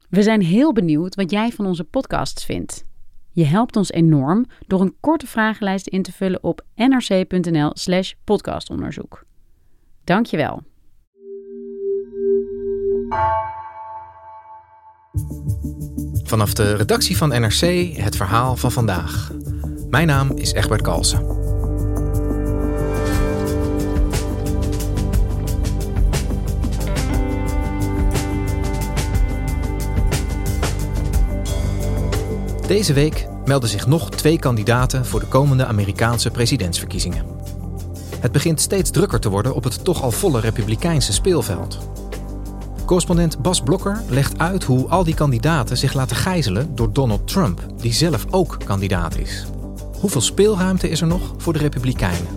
We zijn heel benieuwd wat jij van onze podcasts vindt. Je helpt ons enorm door een korte vragenlijst in te vullen op nrc.nl/podcastonderzoek. Dank je wel. Vanaf de redactie van NRC het verhaal van vandaag. Mijn naam is Egbert Kalsen. Deze week melden zich nog 2 kandidaten voor de komende Amerikaanse presidentsverkiezingen. Het begint steeds drukker te worden op het toch al volle republikeinse speelveld. Correspondent Bas Blokker legt uit hoe al die kandidaten zich laten gijzelen door Donald Trump, die zelf ook kandidaat is. Hoeveel speelruimte is er nog voor de Republikeinen?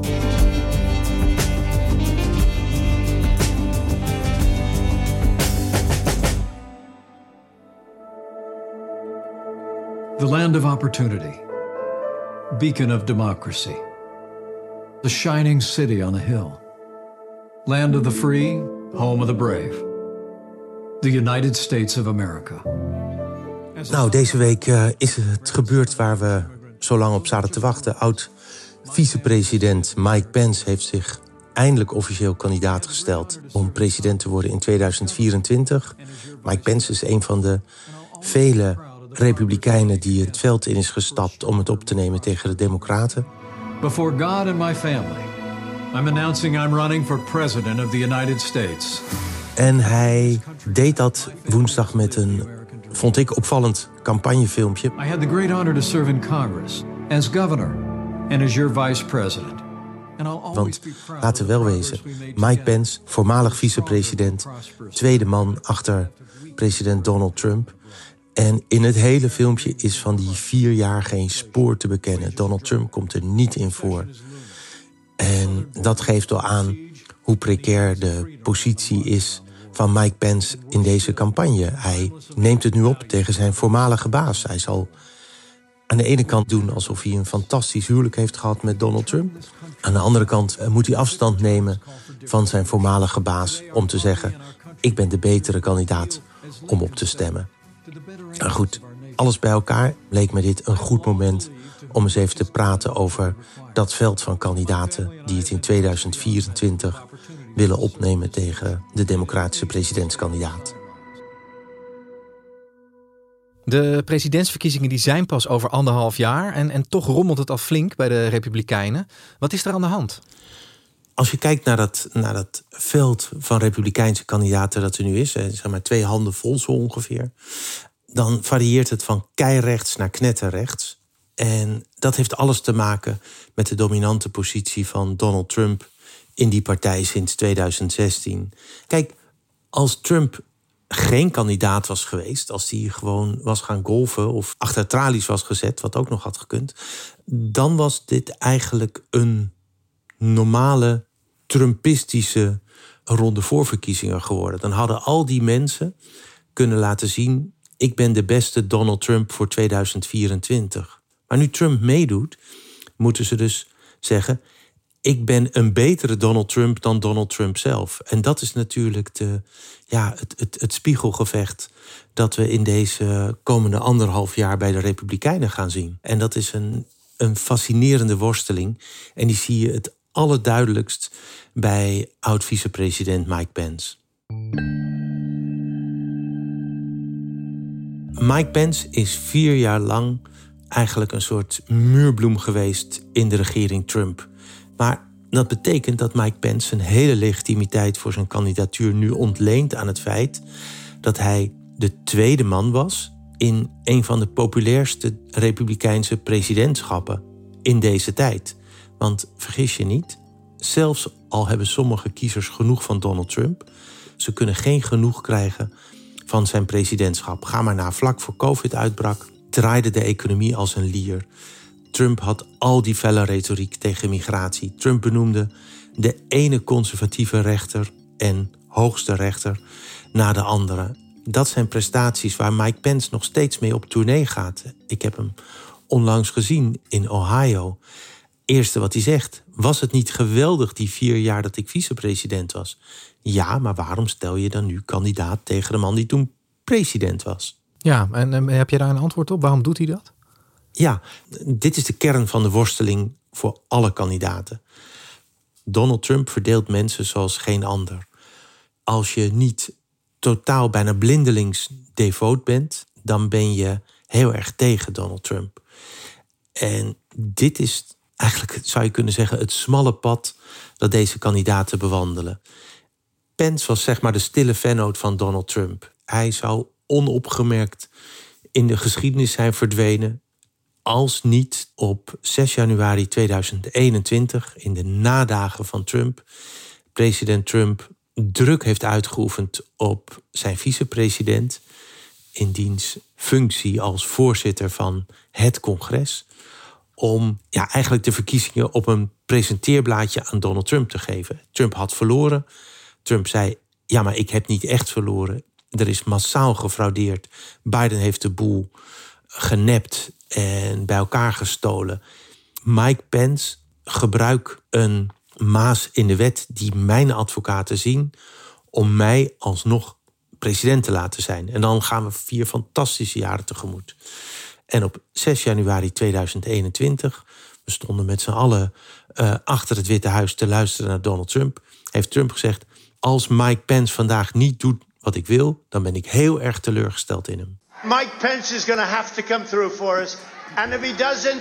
The land of opportunity, beacon of democracy, the shining city on a hill, land of the free, home of the brave, the United States of America. Nou, deze week is het gebeurd waar we zo lang op zaten te wachten. Oud-vicepresident Mike Pence heeft zich eindelijk officieel kandidaat gesteld om president te worden in 2024. Mike Pence is een van de vele Republikeinen die het veld in is gestapt om het op te nemen tegen de Democraten. Before God and my family, I'm announcing I'm running for president of the United States. En hij deed dat woensdag met een, vond ik, opvallend campagnefilmpje. I had the great honor to serve in Congress as governor and as your vice president. Want laten we wel wezen, Mike Pence, voormalig vicepresident, tweede man achter president Donald Trump. En in het hele filmpje is van die 4 jaar geen spoor te bekennen. Donald Trump komt er niet in voor. En dat geeft al aan hoe precair de positie is van Mike Pence in deze campagne. Hij neemt het nu op tegen zijn voormalige baas. Hij zal aan de ene kant doen alsof hij een fantastisch huwelijk heeft gehad met Donald Trump. Aan de andere kant moet hij afstand nemen van zijn voormalige baas om te zeggen: ik ben de betere kandidaat om op te stemmen. Nou goed, alles bij elkaar leek me dit een goed moment om eens even te praten over dat veld van kandidaten die het in 2024 willen opnemen tegen de democratische presidentskandidaat. De presidentsverkiezingen die zijn pas over 1,5 jaar en toch rommelt het al flink bij de Republikeinen. Wat is er aan de hand? Als je kijkt naar dat veld van republikeinse kandidaten dat er nu is, zeg maar 2 handen vol zo ongeveer, dan varieert het van keirechts naar knetterrechts. En dat heeft alles te maken met de dominante positie van Donald Trump in die partij sinds 2016. Kijk, als Trump geen kandidaat was geweest, als hij gewoon was gaan golfen of achter tralies was gezet, wat ook nog had gekund, dan was dit eigenlijk een normale Trumpistische ronde voorverkiezingen geworden. Dan hadden al die mensen kunnen laten zien: ik ben de beste Donald Trump voor 2024. Maar nu Trump meedoet, moeten ze dus zeggen: ik ben een betere Donald Trump dan Donald Trump zelf. En dat is natuurlijk het spiegelgevecht dat we in deze komende 1,5 jaar bij de Republikeinen gaan zien. En dat is een fascinerende worsteling. En die zie je het allerduidelijkst bij oud-vicepresident Mike Pence. Mike Pence is 4 jaar lang eigenlijk een soort muurbloem geweest in de regering Trump. Maar dat betekent dat Mike Pence zijn hele legitimiteit voor zijn kandidatuur nu ontleent aan het feit dat hij de tweede man was in een van de populairste republikeinse presidentschappen in deze tijd. Want vergis je niet, zelfs al hebben sommige kiezers genoeg van Donald Trump, ze kunnen geen genoeg krijgen van zijn presidentschap. Ga maar na, vlak voor COVID uitbrak, draaide de economie als een lier. Trump had al die felle retoriek tegen migratie. Trump benoemde de ene conservatieve rechter en hoogste rechter na de andere. Dat zijn prestaties waar Mike Pence nog steeds mee op tournee gaat. Ik heb hem onlangs gezien in Ohio. Eerste wat hij zegt: was het niet geweldig die 4 jaar dat ik vicepresident was? Ja, maar waarom stel je dan nu kandidaat tegen de man die toen president was. Ja, en heb je daar een antwoord op? Waarom doet hij dat? Ja, dit is de kern van de worsteling voor alle kandidaten. Donald Trump verdeelt mensen zoals geen ander. Als je niet totaal bijna blindelings devoot bent, dan ben je heel erg tegen Donald Trump. En dit is eigenlijk, zou je kunnen zeggen, het smalle pad dat deze kandidaten bewandelen. Pence was zeg maar de stille vennoot van Donald Trump. Hij zou onopgemerkt in de geschiedenis zijn verdwenen als niet op 6 januari 2021, in de nadagen van Trump, president Trump druk heeft uitgeoefend op zijn vicepresident in diens functie als voorzitter van het congres, om eigenlijk de verkiezingen op een presenteerblaadje aan Donald Trump te geven. Trump had verloren. Trump zei, ja, maar ik heb niet echt verloren. Er is massaal gefraudeerd. Biden heeft de boel genept en bij elkaar gestolen. Mike Pence, gebruik een maas in de wet die mijn advocaten zien om mij alsnog president te laten zijn. En dan gaan we 4 fantastische jaren tegemoet. En op 6 januari 2021, we stonden met z'n allen achter het Witte Huis te luisteren naar Donald Trump, heeft Trump gezegd, als Mike Pence vandaag niet doet wat ik wil, dan ben ik heel erg teleurgesteld in hem. Mike Pence is going to have to come through for us. And if he doesn't,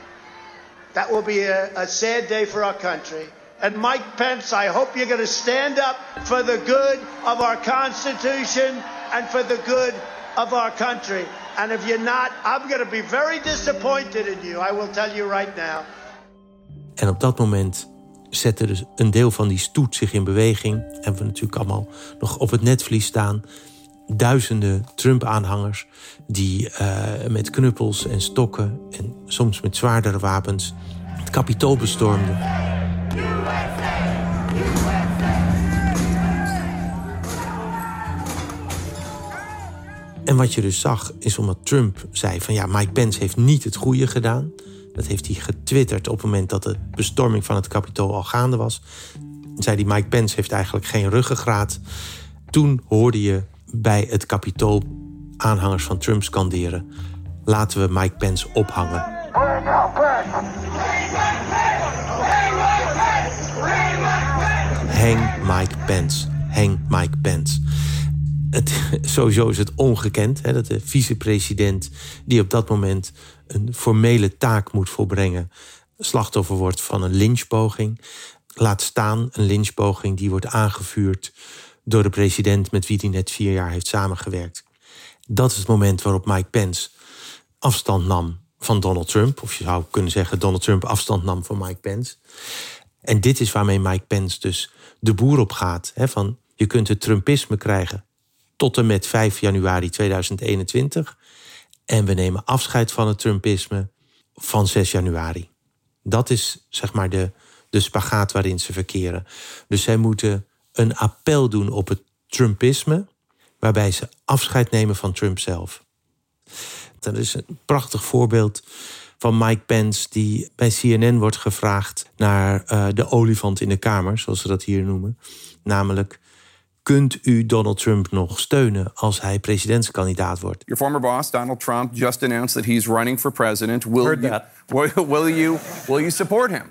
that will be a sad day for our country. And Mike Pence, I hope you're going to stand up for the good of our Constitution and for the good of our country. And if you're not, I'm going to be very disappointed in you. I will tell you right now. En op dat moment zette dus een deel van die stoet zich in beweging. Hebben we natuurlijk allemaal nog op het netvlies staan. Duizenden Trump-aanhangers die met knuppels en stokken en soms met zwaardere wapens het Capitool bestormden. En wat je dus zag is omdat Trump zei van ja, Mike Pence heeft niet het goede gedaan. Dat heeft hij getwitterd op het moment dat de bestorming van het Capitool al gaande was. Zei hij, Mike Pence heeft eigenlijk geen ruggengraat. Toen hoorde je bij het Capitool aanhangers van Trump skanderen, laten we Mike Pence ophangen. Hang Mike Pence. Hang Mike Pence. Sowieso is het ongekend dat de vicepresident die op dat moment een formele taak moet volbrengen slachtoffer wordt van een lynchpoging. Laat staan een lynchpoging die wordt aangevuurd door de president met wie hij net 4 jaar heeft samengewerkt. Dat is het moment waarop Mike Pence afstand nam van Donald Trump. Of je zou kunnen zeggen Donald Trump afstand nam van Mike Pence. En dit is waarmee Mike Pence dus de boer op gaat. Van je kunt het Trumpisme krijgen tot en met 5 januari 2021. En we nemen afscheid van het Trumpisme van 6 januari. Dat is zeg maar de spagaat waarin ze verkeren. Dus zij moeten een appel doen op het Trumpisme, waarbij ze afscheid nemen van Trump zelf. Dat is een prachtig voorbeeld van Mike Pence die bij CNN wordt gevraagd naar de olifant in de kamer, zoals ze dat hier noemen. Namelijk, kunt u Donald Trump nog steunen als hij presidentskandidaat wordt? Your former boss, Donald Trump, just announced that he's running for president. Will you support him?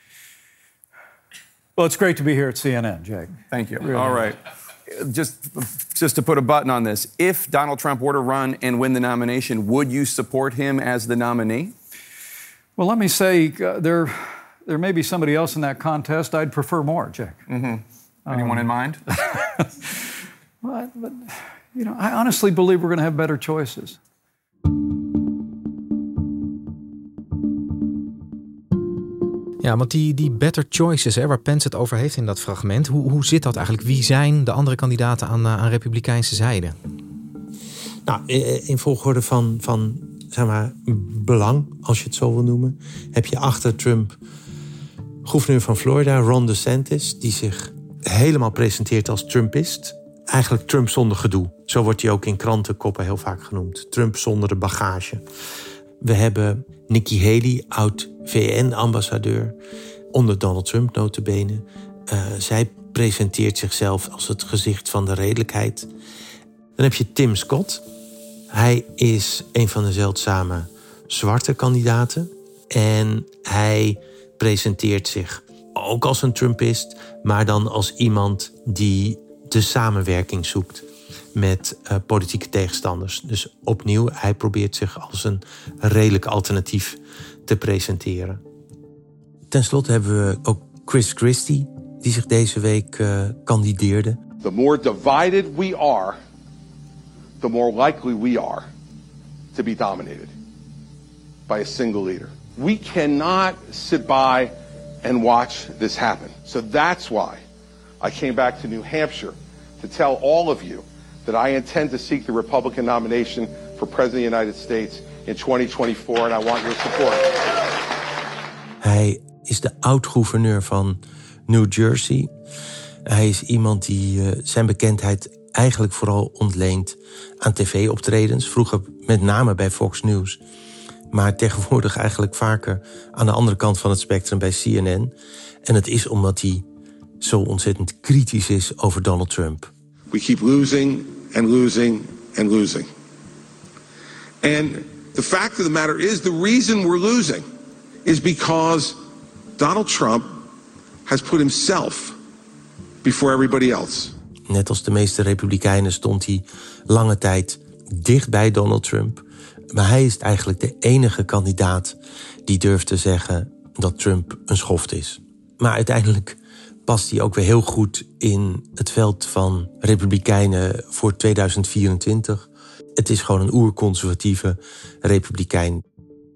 Well, it's great to be here at CNN, Jake. Thank you. Really. All right. Just to put a button on this, if Donald Trump were to run and win the nomination, would you support him as the nominee? Well, let me say there may be somebody else in that contest I'd prefer more, Jake. Mm-hmm. Anyone in mind? But I honestly believe we're going to have better choices. Ja, want die better choices, waar Pence het over heeft in dat fragment, hoe zit dat eigenlijk? Wie zijn de andere kandidaten aan republikeinse zijde? Nou, in volgorde van zeg maar, belang, als je het zo wil noemen, heb je achter Trump gouverneur van Florida, Ron DeSantis, die zich helemaal presenteert als Trumpist. Eigenlijk Trump zonder gedoe. Zo wordt hij ook in krantenkoppen heel vaak genoemd. Trump zonder de bagage. We hebben Nikki Haley, oud-VN-ambassadeur, onder Donald Trump nota bene. Zij presenteert zichzelf als het gezicht van de redelijkheid. Dan heb je Tim Scott. Hij is een van de zeldzame zwarte kandidaten. En hij presenteert zich ook als een Trumpist, maar dan als iemand die de samenwerking zoekt met politieke tegenstanders. Dus opnieuw, hij probeert zich als een redelijk alternatief te presenteren. Ten slotte hebben we ook Chris Christie, die zich deze week kandideerde. The more divided we are, the more likely we are to be dominated by a single leader. We cannot sit by and watch this happen. So that's why I came back to New Hampshire to tell all of you that I intend to seek the Republican nomination for President of the United States in 2024, and I want your support. Hij is de oud-gouverneur van New Jersey. Hij is iemand die zijn bekendheid eigenlijk vooral ontleent aan tv-optredens. Vroeger met name bij Fox News. Maar tegenwoordig eigenlijk vaker aan de andere kant van het spectrum bij CNN. En het is omdat hij zo ontzettend kritisch is over Donald Trump. We keep losing and losing and losing. And the fact of the matter is, the reason we're losing is because Donald Trump has put himself before everybody else. Net als de meeste Republikeinen stond hij lange tijd dicht bij Donald Trump. Maar hij is eigenlijk de enige kandidaat die durft te zeggen dat Trump een schoft is. Maar uiteindelijk past hij ook weer heel goed in het veld van Republikeinen voor 2024. Het is gewoon een oerconservatieve Republikein.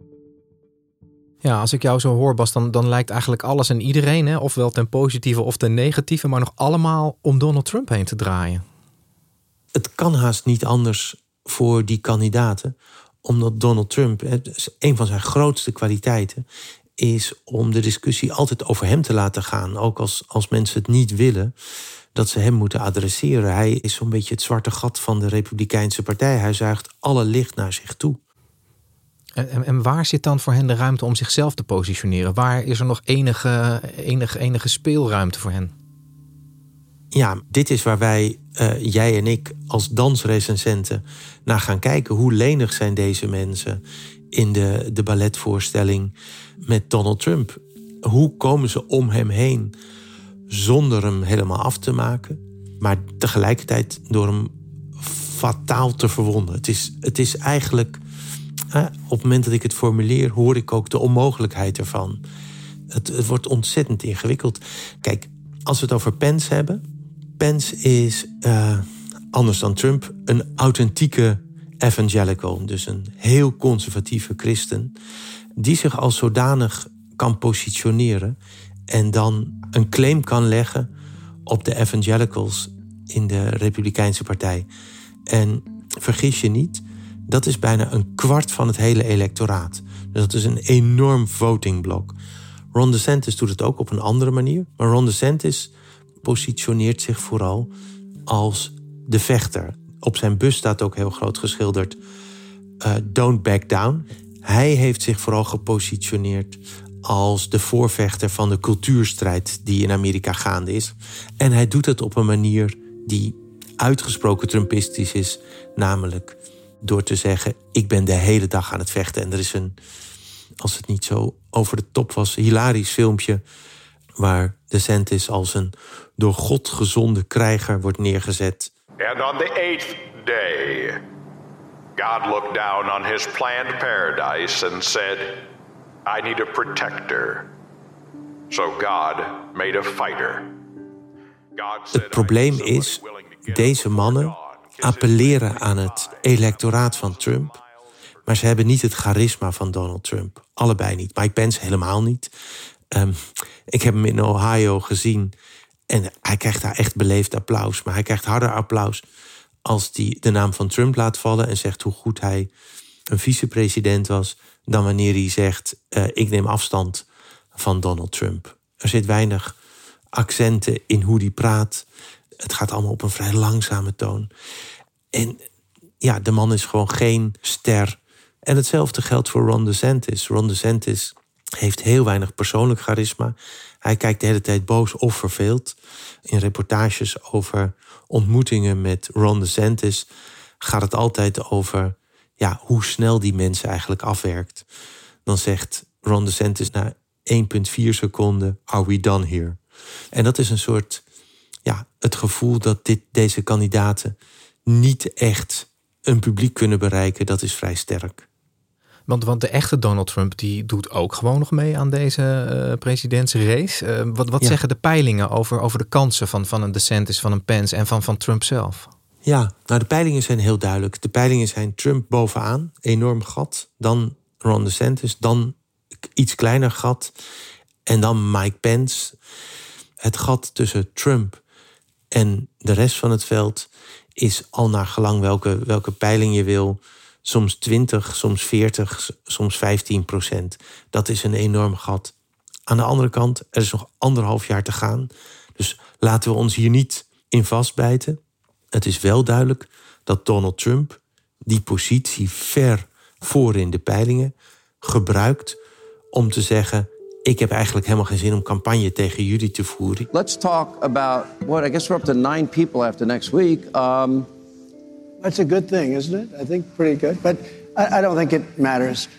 Ja, als ik jou zo hoor, Bas, dan lijkt eigenlijk alles en iedereen, hè, ofwel ten positieve of ten negatieve, maar nog allemaal om Donald Trump heen te draaien. Het kan haast niet anders voor die kandidaten, omdat Donald Trump, een van zijn grootste kwaliteiten is om de discussie altijd over hem te laten gaan. Ook als mensen het niet willen, dat ze hem moeten adresseren. Hij is zo'n beetje het zwarte gat van de Republikeinse partij. Hij zuigt alle licht naar zich toe. En waar zit dan voor hen de ruimte om zichzelf te positioneren? Waar is er nog enige speelruimte voor hen? Ja, dit is waar wij, jij en ik, als dansrecensenten naar gaan kijken. Hoe lenig zijn deze mensen in de balletvoorstelling met Donald Trump? Hoe komen ze om hem heen zonder hem helemaal af te maken, maar tegelijkertijd door hem fataal te verwonden? Het is eigenlijk, op het moment dat ik het formuleer, hoor ik ook de onmogelijkheid ervan. Het wordt ontzettend ingewikkeld. Kijk, als we het over Pence hebben. Pence is, anders dan Trump, een authentieke evangelical. Dus een heel conservatieve christen, die zich als zodanig kan positioneren en dan een claim kan leggen op de evangelicals in de Republikeinse partij. En vergis je niet, dat is bijna een kwart van het hele electoraat. Dus dat is een enorm votingblok. Ron DeSantis doet het ook op een andere manier. Maar Ron DeSantis positioneert zich vooral als de vechter. Op zijn bus staat ook heel groot geschilderd Don't back down. Hij heeft zich vooral gepositioneerd als de voorvechter van de cultuurstrijd die in Amerika gaande is. En hij doet het op een manier die uitgesproken Trumpistisch is. Namelijk door te zeggen, ik ben de hele dag aan het vechten. En er is als het niet zo over de top was, hilarisch filmpje waar DeSantis als een door God gezonde krijger wordt neergezet. And on the 8th day, God looked down on his planned paradise and said, I need a protector. So God made a fighter. Het probleem is, deze mannen appelleren aan het electoraat van Trump, maar ze hebben niet het charisma van Donald Trump. Allebei niet. Mike Pence helemaal niet. Ik heb hem in Ohio gezien en hij krijgt daar echt beleefd applaus. Maar hij krijgt harder applaus als hij de naam van Trump laat vallen en zegt hoe goed hij een vicepresident was, dan wanneer hij zegt, ik neem afstand van Donald Trump. Er zit weinig accenten in hoe hij praat. Het gaat allemaal op een vrij langzame toon. En ja, de man is gewoon geen ster. En hetzelfde geldt voor Ron DeSantis. Ron DeSantis heeft heel weinig persoonlijk charisma. Hij kijkt de hele tijd boos of verveeld. In reportages over ontmoetingen met Ron DeSantis gaat het altijd over hoe snel die mensen eigenlijk afwerkt. Dan zegt Ron DeSantis na 1,4 seconden, are we done here? En dat is een soort, het gevoel dat deze kandidaten niet echt een publiek kunnen bereiken, dat is vrij sterk. Want de echte Donald Trump die doet ook gewoon nog mee aan deze presidentsrace. Wat zeggen de peilingen over de kansen van een DeSantis, van een Pence en van Trump zelf? Ja, nou de peilingen zijn heel duidelijk. De peilingen zijn Trump bovenaan, enorm gat. Dan Ron DeSantis, dan iets kleiner gat. En dan Mike Pence. Het gat tussen Trump en de rest van het veld is al naar gelang welke peiling je wil, soms 20, soms 40, soms 15%. Dat is een enorm gat. Aan de andere kant, er is nog 1,5 jaar te gaan. Dus laten we ons hier niet in vastbijten. Het is wel duidelijk dat Donald Trump die positie ver voor in de peilingen gebruikt om te zeggen, ik heb eigenlijk helemaal geen zin om campagne tegen jullie te voeren. Let's talk about I guess we're up to 9 people after next week. That's a good thing, isn't it? I think pretty good. But I don't think it matters.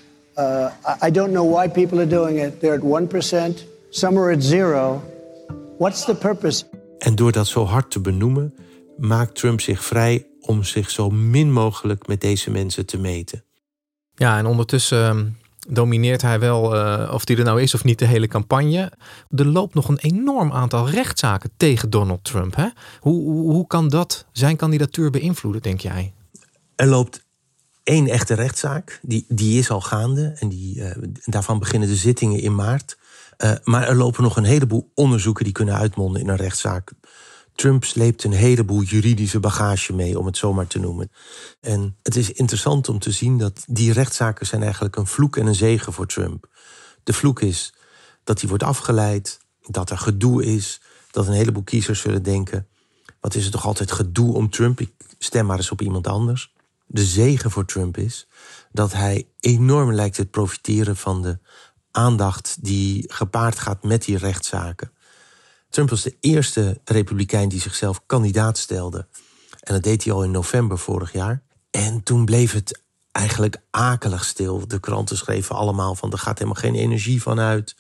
I don't know why people are doing it. They're at 1%. Some are at 0. What's the purpose? En door dat zo hard te benoemen, maakt Trump zich vrij om zich zo min mogelijk met deze mensen te meten. Ja, en ondertussen domineert hij wel, of die er nou is of niet, de hele campagne. Er loopt nog een enorm aantal rechtszaken tegen Donald Trump. Hè? Hoe kan dat zijn kandidatuur beïnvloeden, denk jij? Er loopt 1 echte rechtszaak. Die is al gaande. En daarvan beginnen de zittingen in maart. Maar er lopen nog een heleboel onderzoeken die kunnen uitmonden in een rechtszaak. Trump sleept een heleboel juridische bagage mee, om het zo maar te noemen. En het is interessant om te zien dat die rechtszaken zijn eigenlijk een vloek en een zegen voor Trump. De vloek is dat hij wordt afgeleid, dat er gedoe is, dat een heleboel kiezers zullen denken, wat is het toch altijd gedoe om Trump, ik stem maar eens op iemand anders. De zegen voor Trump is dat hij enorm lijkt te profiteren van de aandacht die gepaard gaat met die rechtszaken. Trump was de eerste republikein die zichzelf kandidaat stelde. En dat deed hij al in november vorig jaar. En toen bleef het eigenlijk akelig stil. De kranten schreven allemaal van, er gaat helemaal geen energie van uit.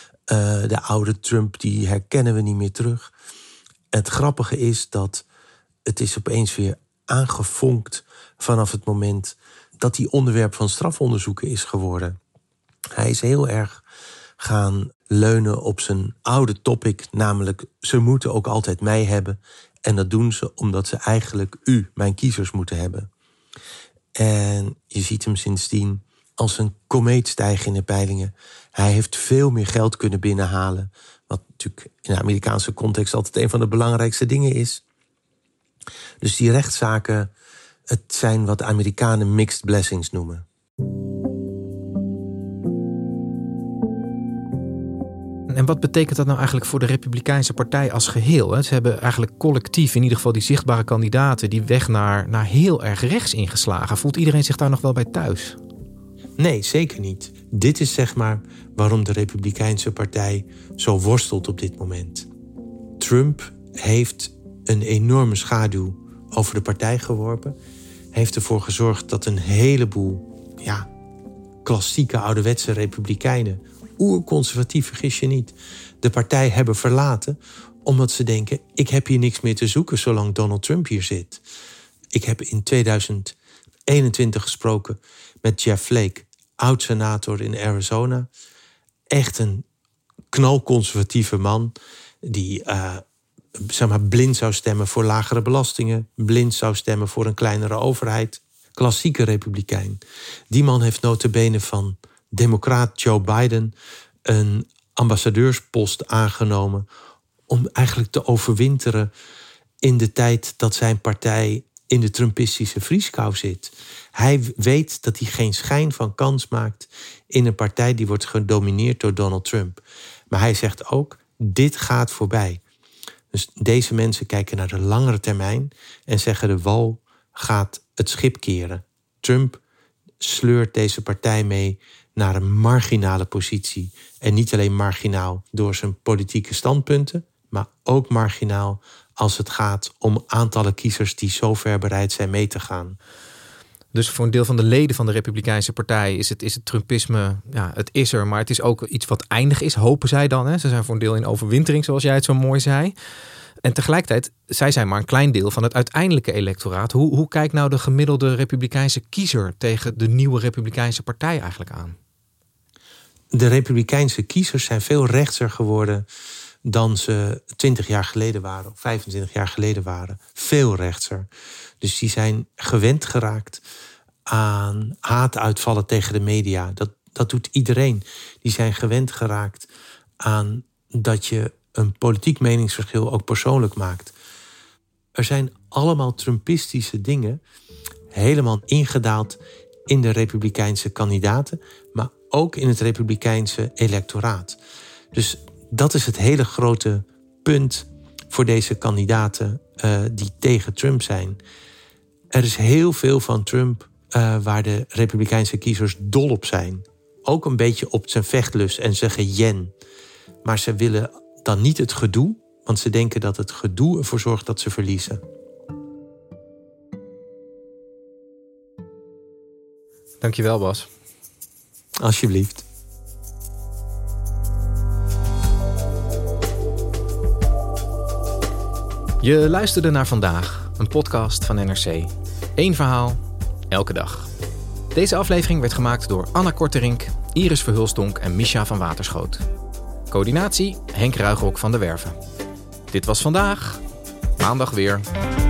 De oude Trump, die herkennen we niet meer terug. En het grappige is dat het is opeens weer aangefonkt vanaf het moment dat hij onderwerp van strafonderzoeken is geworden. Hij is heel erg gaan leunen op zijn oude topic, namelijk ze moeten ook altijd mij hebben. En dat doen ze omdat ze eigenlijk mijn kiezers, moeten hebben. En je ziet hem sindsdien als een komeet stijgen in de peilingen. Hij heeft veel meer geld kunnen binnenhalen, wat natuurlijk in de Amerikaanse context altijd een van de belangrijkste dingen is. Dus die rechtszaken, het zijn wat Amerikanen mixed blessings noemen. En wat betekent dat nou eigenlijk voor de Republikeinse Partij als geheel? Ze hebben eigenlijk collectief, in ieder geval die zichtbare kandidaten, die weg naar heel erg rechts ingeslagen. Voelt iedereen zich daar nog wel bij thuis? Nee, zeker niet. Dit is zeg maar waarom de Republikeinse Partij zo worstelt op dit moment. Trump heeft een enorme schaduw over de partij geworpen. Heeft ervoor gezorgd dat een heleboel klassieke ouderwetse Republikeinen, oerconservatief, vergis je niet, de partij hebben verlaten omdat ze denken, ik heb hier niks meer te zoeken zolang Donald Trump hier zit. Ik heb in 2021 gesproken met Jeff Flake, oud-senator in Arizona. Echt een knalconservatieve man die blind zou stemmen voor lagere belastingen, blind zou stemmen voor een kleinere overheid. Klassieke republikein. Die man heeft nota bene van democraat Joe Biden een ambassadeurspost aangenomen om eigenlijk te overwinteren in de tijd dat zijn partij in de Trumpistische vrieskou zit. Hij weet dat hij geen schijn van kans maakt in een partij die wordt gedomineerd door Donald Trump. Maar hij zegt ook, dit gaat voorbij. Dus deze mensen kijken naar de langere termijn en zeggen, de wal gaat het schip keren. Trump sleurt deze partij mee naar een marginale positie. En niet alleen marginaal door zijn politieke standpunten, maar ook marginaal als het gaat om aantallen kiezers die zo ver bereid zijn mee te gaan. Dus voor een deel van de leden van de Republikeinse Partij is het Trumpisme, ja, het is er, maar het is ook iets wat eindig is, hopen zij dan. Hè? Ze zijn voor een deel in overwintering, zoals jij het zo mooi zei. En tegelijkertijd, zij zijn maar een klein deel van het uiteindelijke electoraat. Hoe kijkt nou de gemiddelde Republikeinse kiezer tegen de nieuwe Republikeinse Partij eigenlijk aan? De Republikeinse kiezers zijn veel rechtser geworden dan ze 20 jaar geleden waren of 25 jaar geleden waren. Veel rechtser. Dus die zijn gewend geraakt aan haatuitvallen tegen de media. Dat doet iedereen. Die zijn gewend geraakt aan dat je een politiek meningsverschil ook persoonlijk maakt. Er zijn allemaal Trumpistische dingen helemaal ingedaald in de Republikeinse kandidaten, maar ook in het Republikeinse electoraat. Dus dat is het hele grote punt voor deze kandidaten die tegen Trump zijn. Er is heel veel van Trump waar de Republikeinse kiezers dol op zijn. Ook een beetje op zijn vechtlust en zijn gejen. Maar ze willen dan niet het gedoe, want ze denken dat het gedoe ervoor zorgt dat ze verliezen. Dankjewel, Bas. Alsjeblieft. Je luisterde naar Vandaag, een podcast van NRC. 1 verhaal, elke dag. Deze aflevering werd gemaakt door Anna Korterink, Iris Verhulstonk en Misha van Waterschoot. Coördinatie Henk Ruigrok van de Werven. Dit was Vandaag, maandag weer.